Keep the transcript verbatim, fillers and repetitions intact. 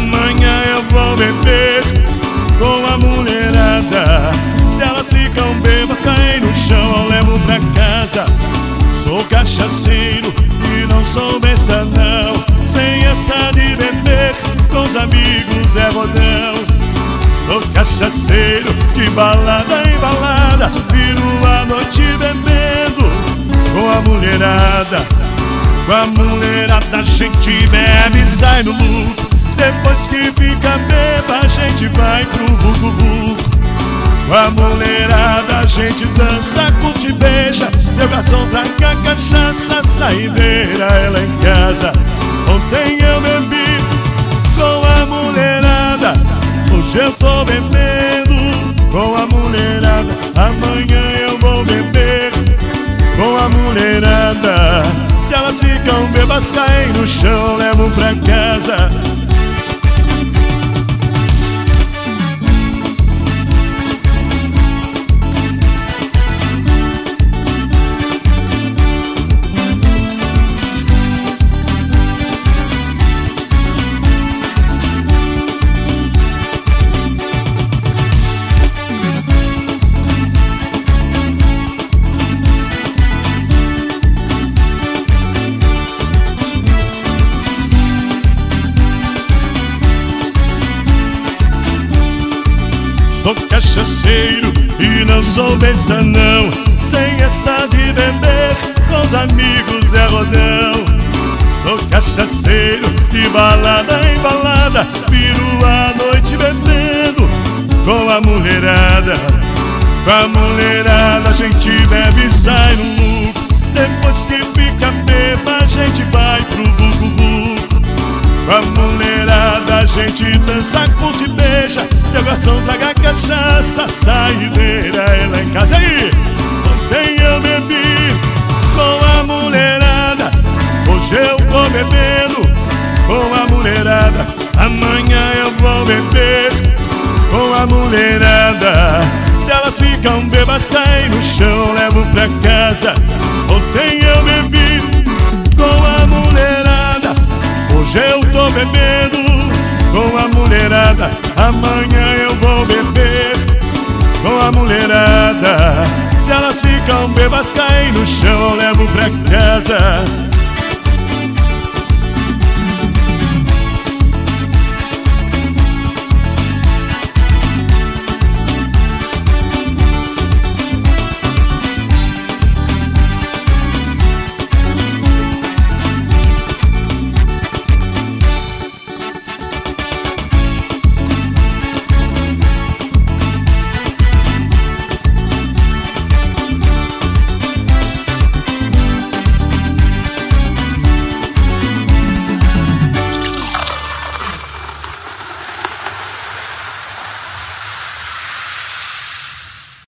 Amanhã eu vou beber com a mulherada. Se elas ficam bêbadas, caem no chão, eu levo pra casa. Sou cachaceiro e não sou besta não. Sem essa de beber, com os amigos é rodão. Sou cachaceiro, de balada em balada, viro a noite bebendo com a mulherada. Com a mulherada a gente bebe e sai no lucro. Depois que fica beba, a gente vai pro vucu-vucu. Com a mulherada a gente dança, curte e beija. Seu garçom traga a cachaça, saideira é lá em casa. Ontem eu bebi com a mulherada, hoje eu tô bebendo com a mulherada. Amanhã eu vou beber com a mulherada. Se elas ficam bebas, caem no chão, levo pra casa. Sou cachaceiro e não sou besta não. Sem essa de beber, com os amigos é rodão. Sou cachaceiro, de balada em balada, viro a noite bebendo com a mulherada. Com a mulherada a gente bebe e sai no lucro. Depois que fica beba, a gente vai pro vucu-vucu. Com a mulherada a gente dança, curte e beija. Seu garçom traga a cachaça, saideira é lá em casa. E aí, ontem eu bebi com a mulherada, hoje eu tô bebendo com a mulherada. Amanhã eu vou beber com a mulherada. Se elas ficam bebas, caem no chão, levo pra casa. Ontem eu bebi com a mulherada, hoje eu tô bebendo com a mulherada. Amanhã eu vou beber com a mulherada. Se elas ficam bebas, caem no chão, eu levo pra casa.